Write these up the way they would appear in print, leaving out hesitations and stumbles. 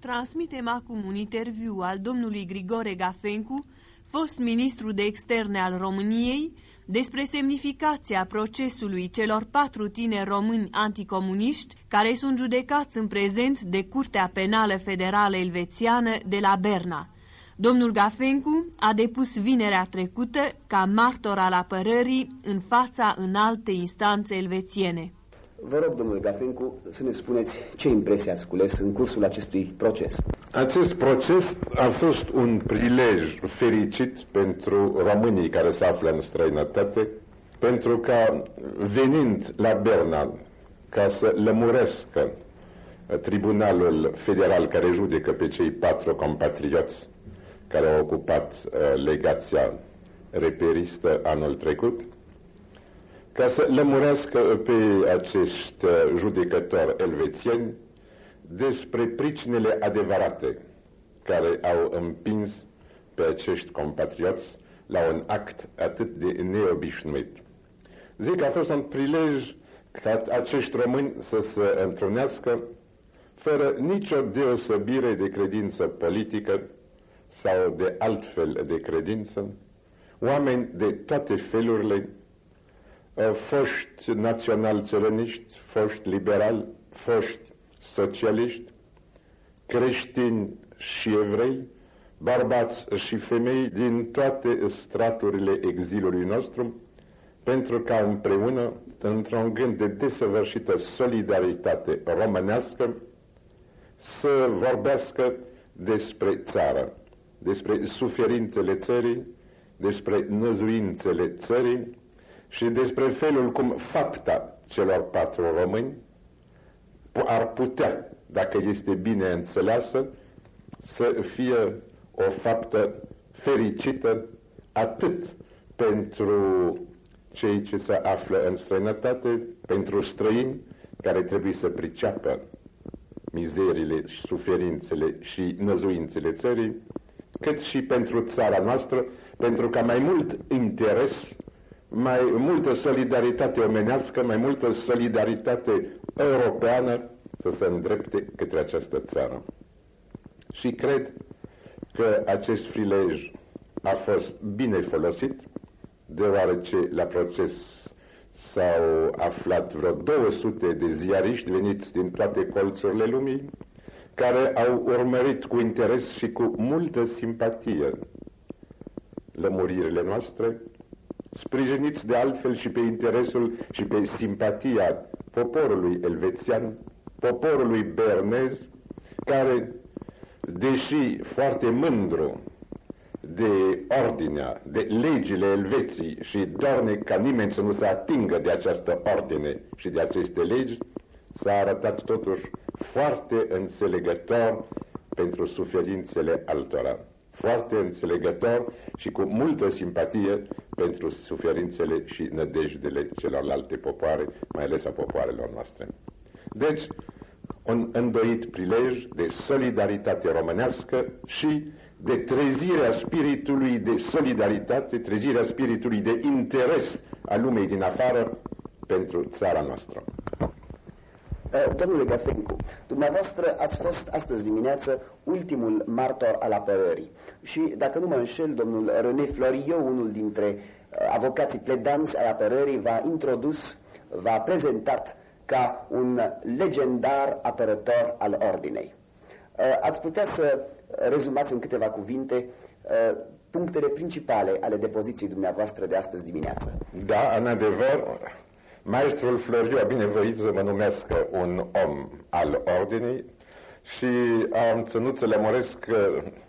Transmitem acum un interviu al domnului Grigore Gafencu, fost ministru de externe al României, despre semnificația procesului celor 4 tineri români anticomuniști care sunt judecați în prezent de Curtea Penală Federală Elvețiană de la Berna. Domnul Gafencu a depus vinerea trecută ca martor al apărării în fața înaltei instanțe elvețiene. Vă rog, domnule Gafencu, să ne spuneți ce impresie ați cules în cursul acestui proces. Acest proces a fost un prilej fericit pentru românii care se află în străinătate, pentru că, venind la Berna ca să lămurească Tribunalul Federal care judecă pe cei 4 compatrioți care au ocupat legația reperistă anul trecut, ca să lămurească pe acești judecători elvețieni despre pricinile adevărate care au împins pe acești compatrioți la un act atât de neobișnuit. Zic că a fost un prilej ca acești români să se întrunească fără nicio deosebire de credință politică sau de altfel de credință, oameni de toate felurile, foști național-țărăniști, foști liberali, foști socialiști, creștini și evrei, bărbați și femei din toate straturile exilului nostru, pentru ca împreună, într-un gând de desăvârșită solidaritate românească, să vorbească despre țară, despre suferințele țării, despre năzuințele țării și despre felul cum fapta celor 4 români ar putea, dacă este bine înțeleasă, să fie o faptă fericită atât pentru cei ce se află în străinătate, pentru străini care trebuie să priceapă mizerile și suferințele și năzuințele țării, cât și pentru țara noastră, pentru ca mai mult interes, mai multă solidaritate omenească, mai multă solidaritate europeană să se îndrepte către această țară. Și cred că acest prilej a fost bine folosit, deoarece la proces s-au aflat vreo 200 de ziariști veniți din toate colțurile lumii, care au urmărit cu interes și cu multă simpatie lămuririle noastre, sprijiniți de altfel și pe interesul și pe simpatia poporului elvețian, poporului bernez, care, deși foarte mândru de ordinea, de legile Elveției și dornic ca nimeni să nu se atingă de această ordine și de aceste legi, s-a arătat totuși foarte înțelegător pentru suferințele altora, foarte înțelegător și cu multă simpatie pentru suferințele și nădejdele celorlalte popoare, mai ales a popoarelor noastre. Deci, un îndoit prilej de solidaritate românească și de trezirea spiritului de solidaritate, trezirea spiritului de interes al lumii din afară pentru țara noastră. Domnule Gafencu, dumneavoastră ați fost astăzi dimineață ultimul martor al apărării și, dacă nu mă înșel, domnul René Floriot, unul dintre avocații pledanți ai apărării, v-a prezentat ca un legendar apărător al ordinei. Ați putea să rezumați în câteva cuvinte punctele principale ale depoziției dumneavoastră de astăzi dimineață? Da, în adevăr, maestrul Floriot a binevoit să mă numească un om al ordinii și am ținut să lămuresc că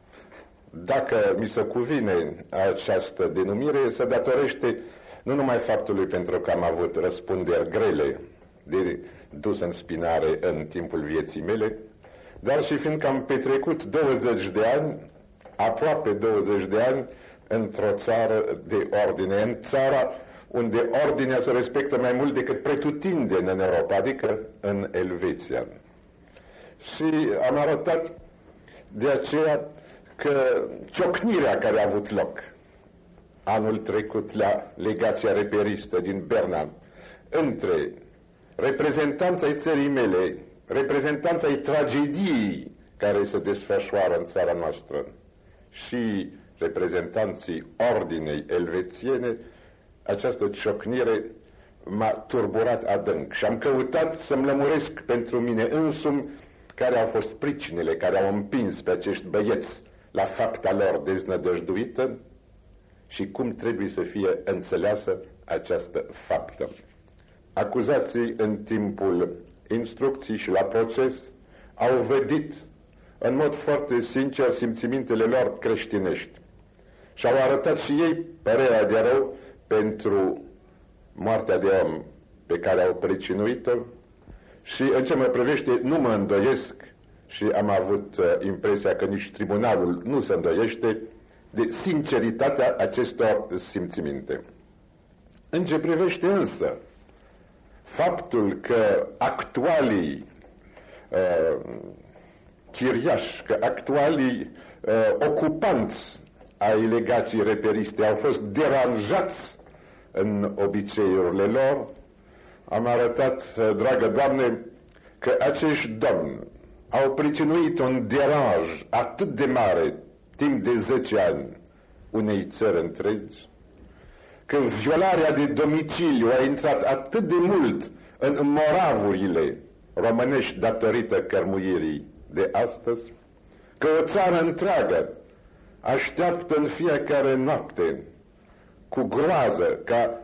dacă mi se cuvine această denumire, se datorește nu numai faptului pentru că am avut răspunderi grele de dus în spinare în timpul vieții mele, dar și fiindcă am petrecut 20 de ani, aproape 20 de ani, într-o țară de ordine, în țara unde ordinea se respectă mai mult decât pretutindeni în Europa, adică în Elveția. Și am arătat de aceea că ciocnirea care a avut loc anul trecut la legația reperistă din Berna între reprezentanța ai țării mele, reprezentanța ai tragediei care se desfășoară în țara noastră și reprezentanții ordinei elvețiene, această ciocnire m-a turburat adânc și am căutat să-mi lămuresc pentru mine însumi care au fost pricinile care au împins pe acești băieți la fapta lor deznădăjduită și cum trebuie să fie înțeleasă această faptă. Acuzații în timpul instrucției și la proces au vădit în mod foarte sincer simțimintele lor creștinești și au arătat și ei părerea de rău pentru moartea de om pe care au pricinuit-o și în ce mă privește nu mă îndoiesc și am avut impresia că nici tribunalul nu se îndoiește de sinceritatea acestor simțiminte. În ce privește însă faptul că actualii chiriași, că actualii ocupanți ai legației reperiste au fost deranjați în obiceiurile lor, am arătat, dragă Doamne, că acești domni au pricinuit un deranj atât de mare timp de 10 ani unei țări întregi, că violarea de domiciliu a intrat atât de mult în moravurile românești datorită cărmuirii de astăzi, că o țară întreagă așteaptă în fiecare noapte cu groază ca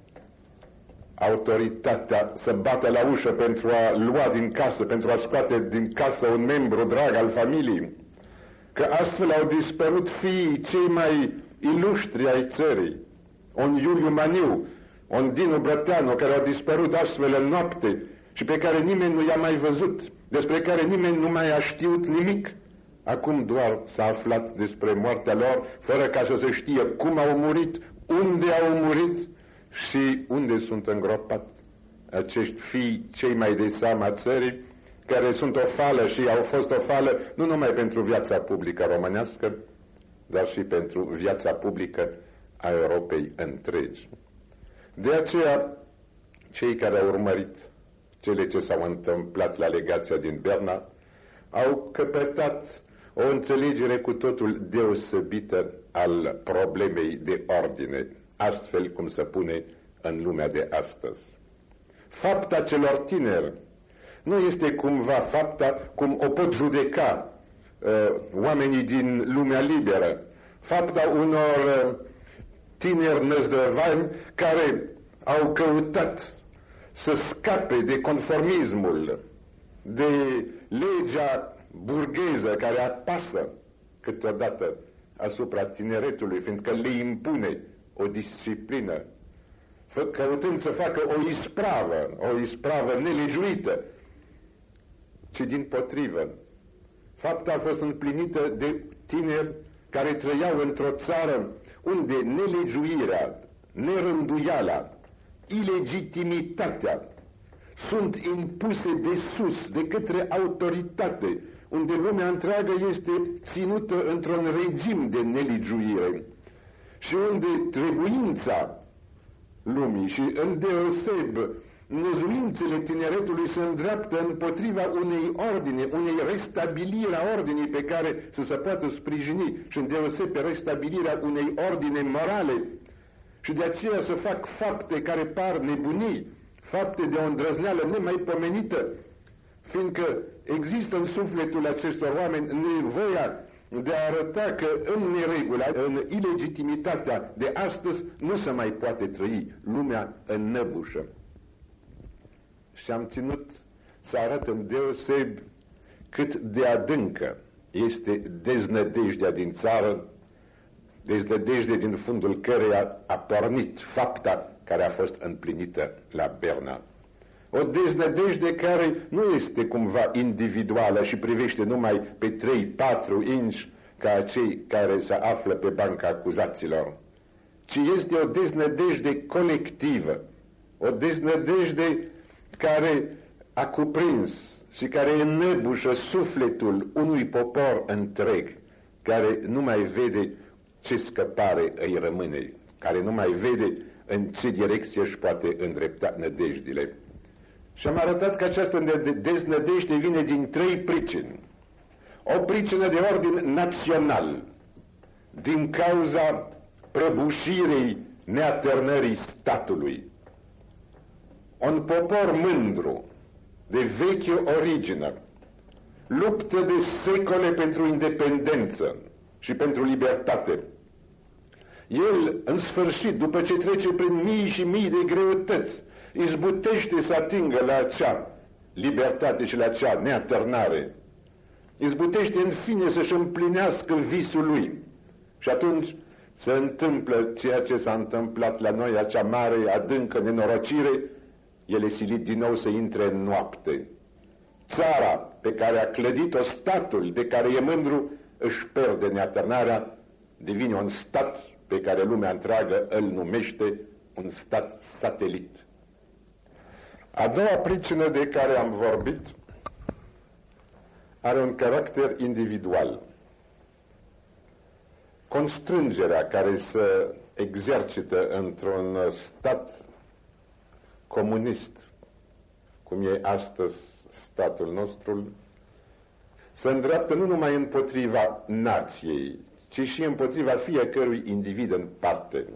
autoritatea să bată la ușă pentru a lua din casă, pentru a scoate din casă un membru drag al familiei, că astfel au dispărut fiii cei mai iluștri ai țării, un Iuliu Maniu, un Dinu Brăteanu, care au dispărut astfel în noapte și pe care nimeni nu i-a mai văzut, despre care nimeni nu mai a știut nimic. Acum doar s-a aflat despre moartea lor, fără ca să se știe cum au murit, unde au murit și unde sunt îngropați acești fii cei mai de seamă a țării, care sunt o fală și au fost o fală nu numai pentru viața publică românească, dar și pentru viața publică a Europei întregi. De aceea, cei care au urmărit cele ce s-au întâmplat la legația din Berna au căpătat o înțelegere cu totul deosebită al problemei de ordine, astfel cum se pune în lumea de astăzi. Fapta celor tineri nu este cumva fapta cum o pot judeca oamenii din lumea liberă, fapta unor tineri năzdrăvani care au căutat să scape de conformismul, de legea burgheză care apasă câteodată asupra tineretului, fiindcă le impune o disciplină, căutând să facă o ispravă nelegiuită, ci dimpotrivă. Fapta a fost împlinită de tineri care trăiau într-o țară unde nelegiuirea, nerânduiala, ilegitimitatea sunt impuse de sus, de către autoritate, unde lumea întreagă este ținută într-un regim de nelegiuire și unde trebuința lumii și îndeoseb năzuințele tineretului se îndreaptă împotriva unei ordine, unei restabilire a ordinii pe care să se poată sprijini și îndeoseb pe restabilirea unei ordine morale și de aceea să fac fapte care par nebunii, fapte de o îndrăzneală nemaipomenită, fiindcă există în sufletul acestor oameni nevoia de a arăta că în neregula, în ilegitimitatea de astăzi nu se mai poate trăi, lumea înnăbușă. Și am ținut să arăt îndeoseb cât de adâncă este deznădejdea din țară, deznădejde din fundul căreia a pornit fapta care a fost împlinită la Berna. O deznădejde care nu este cumva individuală și privește numai pe 3-4 inși ca cei care se află pe banca acuzaților, ci este o deznădejde colectivă, o deznădejde care a cuprins și care înnăbușă sufletul unui popor întreg, care nu mai vede ce scăpare îi rămâne, care nu mai vede în ce direcție își poate îndrepta nădejdile. Și am arătat că această deznădejde vine din 3 pricini. o pricină de ordin național, din cauza prăbușirii neaternării statului. Un popor mândru, de veche origine, luptă de secole pentru independență și pentru libertate. El, în sfârșit, după ce trece prin mii și mii de greutăți, izbutește să atingă la acea libertate și la acea neaternare. Izbutește, în fine, să-și împlinească visul lui. Și atunci se întâmplă ceea ce s-a întâmplat la noi, acea mare, adâncă nenorocire. El e silit din nou să intre în noapte. Țara pe care a clădit-o, statul de care e mândru, își pierde neaternarea, devine un stat pe care lumea întreagă îl numește un stat satelit. A doua pricină de care am vorbit are un caracter individual. Constrângerea care se exercită într-un stat comunist, cum e astăzi statul nostru, se îndreaptă nu numai împotriva nației, ci și împotriva fiecărui individ în parte,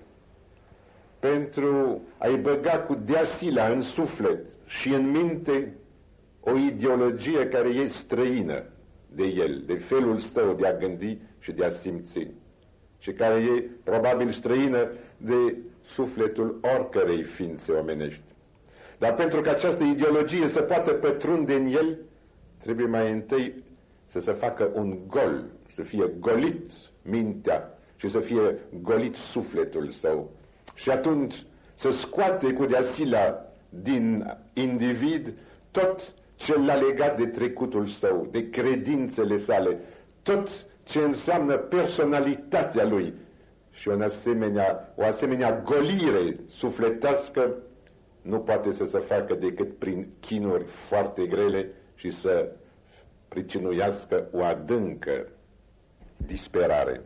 pentru a-i băga cu deasila în suflet și în minte o ideologie care e străină de el, de felul său de a gândi și de a simți, și care e probabil străină de sufletul oricărei ființe omenești. Dar pentru că această ideologie să poată pătrunde în el, trebuie mai întâi să se facă un gol, să fie golit mintea și să fie golit sufletul său. Și atunci să scoate cu deasila din individ tot ce l-a legat de trecutul său, de credințele sale, tot ce înseamnă personalitatea lui. Și o asemenea golire sufletească nu poate să se facă decât prin chinuri foarte grele și să pricinuiască o adâncă disperare.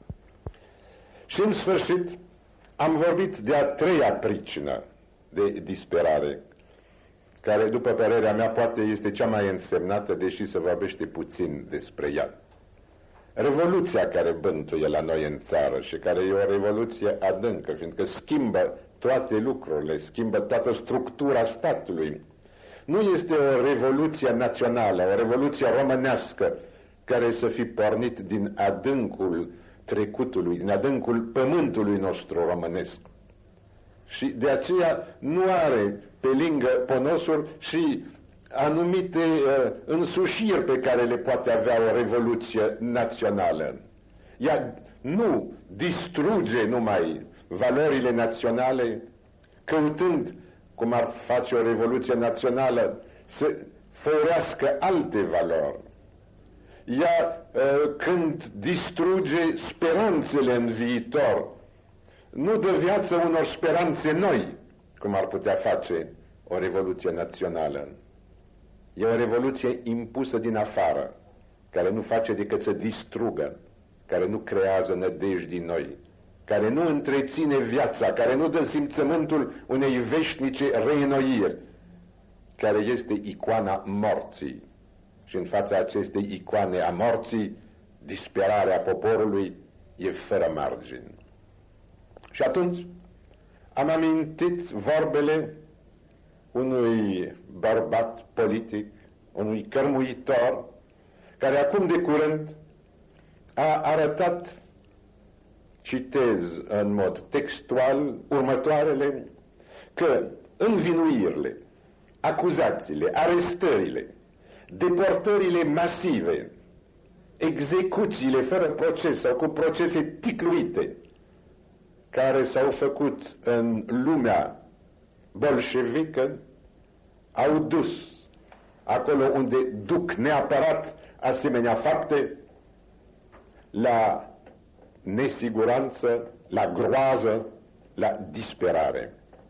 Și în sfârșit am vorbit de a treia pricină de disperare, care, după părerea mea, poate este cea mai însemnată, deși se vorbește puțin despre ea. Revoluția care bântuie la noi în țară și care e o revoluție adâncă, fiindcă schimbă toate lucrurile, schimbă toată structura statului. Nu este o revoluție națională, o revoluție românească care să fi pornit din adâncul trecutului, din adâncul pământului nostru românesc. Și de aceea nu are pe lângă ponosuri și anumite însușiri pe care le poate avea o revoluție națională. Ea nu distruge numai valorile naționale, căutând, cum ar face o revoluție națională, să făurească alte valori. Ea, când distruge speranțele în viitor, nu dă viață unor speranțe noi, cum ar putea face o revoluție națională. E o revoluție impusă din afară, care nu face decât să distrugă, care nu creează nădejdi noi, care nu întreține viața, care nu dă simțământul unei veșnice reînnoiri, care este icoana morții. Și în fața acestei icoane a morții, disperarea poporului e fără margini. Și atunci am amintit vorbele unui bărbat politic, unui cărmuitor, care acum de curând a arătat, citez în mod textual, următoarele, că învinuirile, acuzațiile, arestările, deportările masive, execuțiile fără proces sau cu procese ticluite, care s-au făcut în lumea bolșevică, au dus acolo unde duc neapărat asemenea fapte la nesiguranță, la groază, la disperare.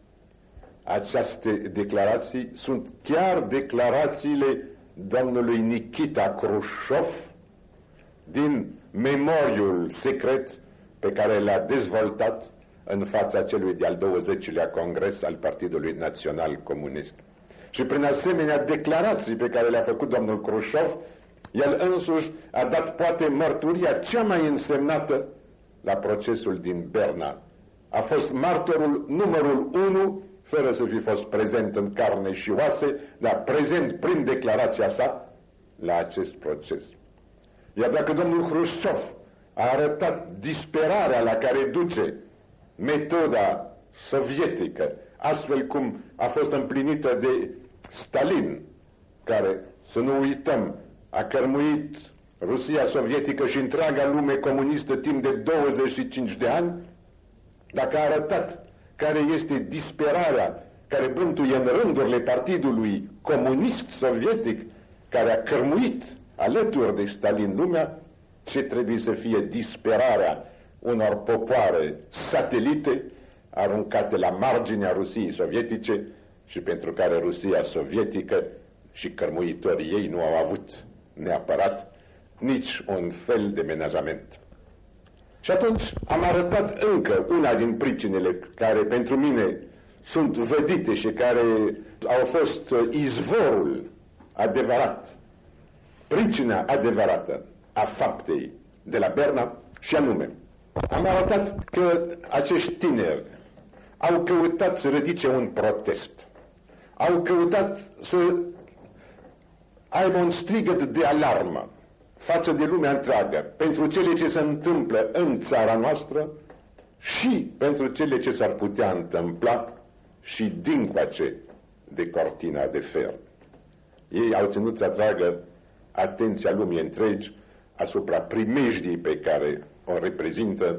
Aceste declarații sunt chiar declarațiile domnului Nikita Khrushchev din memoriul secret pe care l-a dezvoltat în fața celui de-al 20-lea congres al Partidului Național Comunist. Și prin asemenea declarații pe care le-a făcut domnul Khrushchev, El însuși a dat poate mărturia cea mai însemnată la procesul din Berna. A fost martorul numărul 1, fără să fi fost prezent în carne și oase, dar prezent prin declarația sa la acest proces. Iar dacă domnul Hrușciov a arătat disperarea la care duce metoda sovietică, astfel cum a fost împlinită de Stalin, care, să nu uităm, a cărmuit Rusia sovietică și întreaga lume comunistă timp de 25 de ani, dacă a arătat care este disperarea care bântuie în rândurile Partidului Comunist Sovietic, care a cărmuit alături de Stalin lumea, ce trebuie să fie disperarea unor popoare satelite aruncate la marginea Rusiei sovietice și pentru care Rusia sovietică și cărmuitorii ei nu au avut neapărat nici un fel de menajament. Și atunci am arătat încă una din pricinele care pentru mine sunt vădite și care au fost izvorul adevărat, pricina adevărată a faptei de la Berna, și anume, am arătat că acești tineri au căutat să ridice un protest, au căutat să aibă un strigăt de alarmă față de lumea întreagă pentru cele ce se întâmplă în țara noastră și pentru cele ce s-ar putea întâmpla și dincoace de cortina de fer. Ei au ținut să atragă atenția lumii întregi asupra primejdiei pe care o reprezintă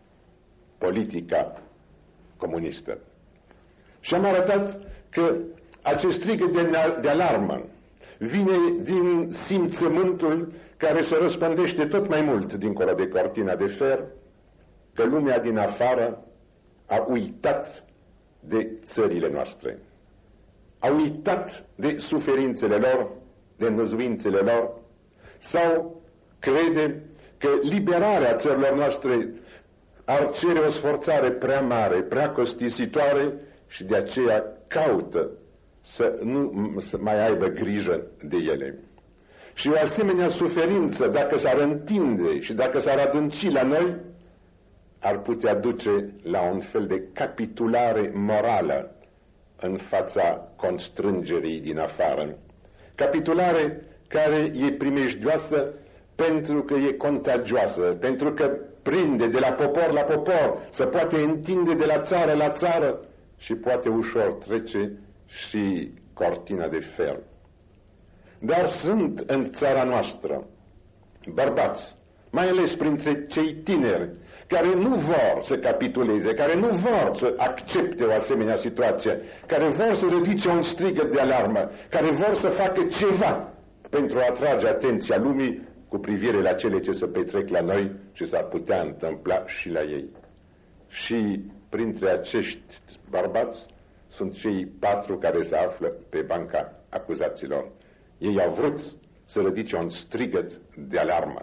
politica comunistă. Și am arătat că acest strigăt de alarmă vine din simțământul care se răspândește tot mai mult dincolo de cortina de fer, că lumea din afară a uitat de țările noastre, a uitat de suferințele lor, de năzuințele lor, sau crede că liberarea țărilor noastre ar cere o sforțare prea mare, prea costisitoare și de aceea caută să nu mai aibă grijă de ele. Și o asemenea suferință, dacă s-ar întinde și dacă s-ar adânci la noi, ar putea duce la un fel de capitulare morală în fața constrângerii din afară. Capitulare care e primejdioasă pentru că e contagioasă, pentru că prinde de la popor la popor, se poate întinde de la țară la țară și poate ușor trece și cortina de fer. Dar sunt în țara noastră bărbați, mai ales printre cei tineri, care nu vor să capituleze, care nu vor să accepte o asemenea situație, care vor să ridice un strigăt de alarmă, care vor să facă ceva pentru a atrage atenția lumii cu privire la cele ce se petrec la noi și s-ar putea întâmpla și la ei. Și printre acești bărbați sunt cei 4 care se află pe banca acuzaților. Ei au vrut să ridice un strigăt de alarmă.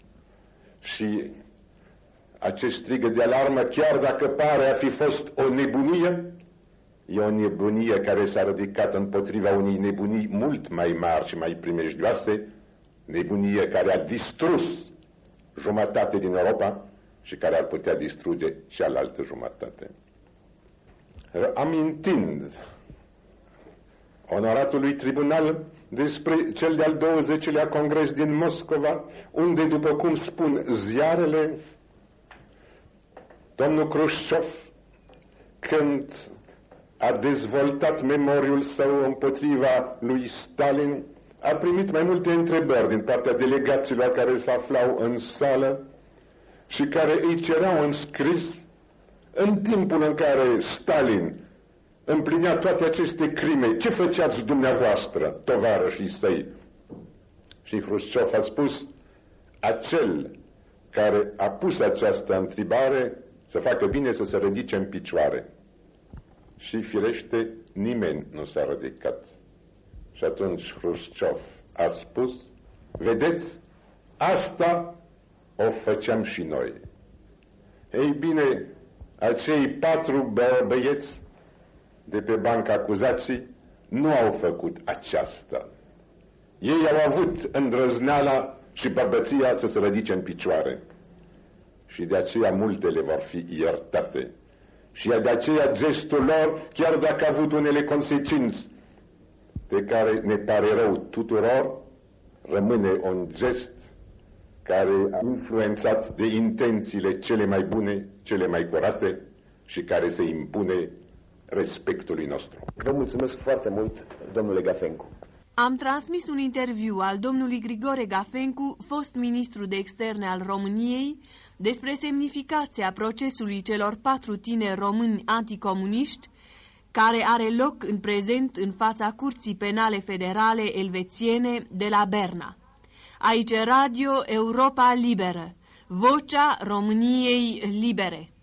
Și acest strigăt de alarmă, chiar dacă pare a fi fost o nebunie, e o nebunie care s-a ridicat împotriva unei nebunii mult mai mari și mai primejdioase, nebunie care a distrus jumătate din Europa și care ar putea distruge cealaltă jumătate. Amintind onoratului tribunal despre cel de-al 20-lea congres din Moscova, unde, după cum spun ziarele, domnul Hrușciov, când a dezvoltat memoriul său împotriva lui Stalin, a primit mai multe întrebări din partea delegaților care se aflau în sală și care îi cereau în scris, în timpul în care Stalin împlinea toate aceste crime, ce făceați dumneavoastră, tovarășii săi? Și Hrușciov a spus, acel care a pus această întrebare să facă bine să se ridice în picioare. Și firește, nimeni nu s-a ridicat. Și atunci Hrușciov a spus, vedeți, asta o făceam și noi. Ei bine, acei 4 băieți de pe banca acuzații nu au făcut aceasta. Ei au avut îndrăzneala și bărbăția să se ridice în picioare. Și de aceea multele vor fi iertate. Și de aceea gestul lor, chiar dacă a avut unele consecințe de care ne pare rău tuturor, rămâne un gest care a influențat de intențiile cele mai bune, cele mai curate și care se impune respectului nostru. Vă mulțumesc foarte mult, domnule Gafencu. Am transmis un interviu al domnului Grigore Gafencu, fost ministru de externe al României, despre semnificația procesului celor 4 tineri români anticomuniști, care are loc în prezent în fața Curții Penale Federale Elvețiene de la Berna. Aici Radio Europa Liberă, vocea României libere.